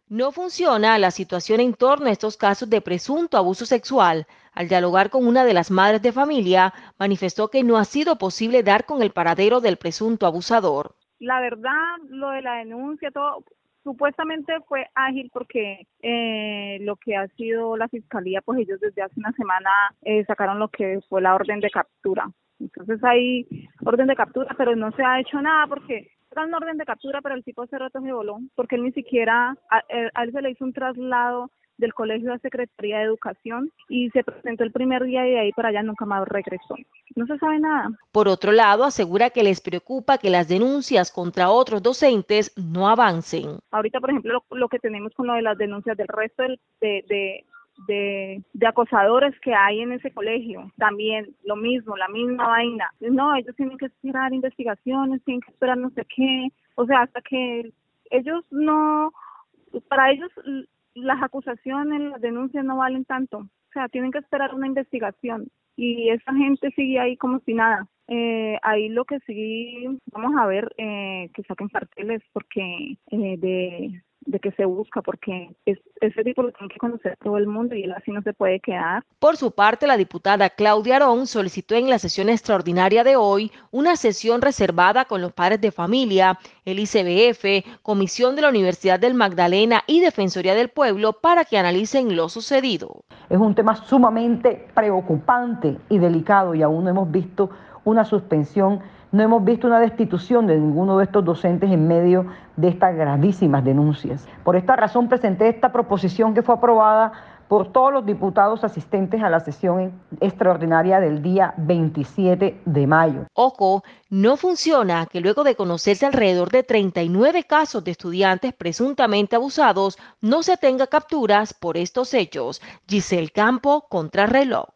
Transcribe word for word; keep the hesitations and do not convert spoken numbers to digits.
No funciona la situación en torno a estos casos de presunto abuso sexual. Al dialogar con una de las madres de familia, manifestó que no ha sido posible dar con el paradero del presunto abusador. La verdad, lo de la denuncia, todo supuestamente fue ágil porque eh, lo que ha sido la fiscalía, pues ellos desde hace una semana eh, sacaron lo que fue la orden de captura. Entonces hay orden de captura, pero no se ha hecho nada porque era una orden de captura, pero el tipo hace rato se voló, porque él ni siquiera, a, a él se le hizo un traslado del colegio a Secretaría de Educación y se presentó el primer día y de ahí para allá nunca más regresó. No se sabe nada. Por otro lado, asegura que les preocupa que las denuncias contra otros docentes no avancen. Ahorita, por ejemplo, lo, lo que tenemos con lo de las denuncias del resto del, de, de, de, de acosadores que hay en ese colegio, también lo mismo, la misma vaina. No, ellos tienen que esperar investigaciones, tienen que esperar no sé qué, o sea, hasta que ellos no, para ellos las acusaciones, las denuncias no valen tanto, o sea, tienen que esperar una investigación y esa gente sigue ahí como si nada. Eh, ahí lo que sí vamos a ver eh, que saquen carteles porque eh, de, de que se busca, porque es, ese tipo lo tiene que conocer todo el mundo y él así no se puede quedar. Por su parte, la diputada Claudia Arón solicitó en la sesión extraordinaria de hoy una sesión reservada con los padres de familia, el I C B F, Comisión de la Universidad del Magdalena y Defensoría del Pueblo para que analicen lo sucedido. Es un tema sumamente preocupante y delicado y aún no hemos visto una suspensión, no hemos visto una destitución de ninguno de estos docentes en medio de estas gravísimas denuncias. Por esta razón presenté esta proposición que fue aprobada por todos los diputados asistentes a la sesión extraordinaria del día veintisiete de mayo. Ojo, no funciona que luego de conocerse alrededor de treinta y nueve casos de estudiantes presuntamente abusados, no se tenga capturas por estos hechos. Giselle Campo, Contrarreloj.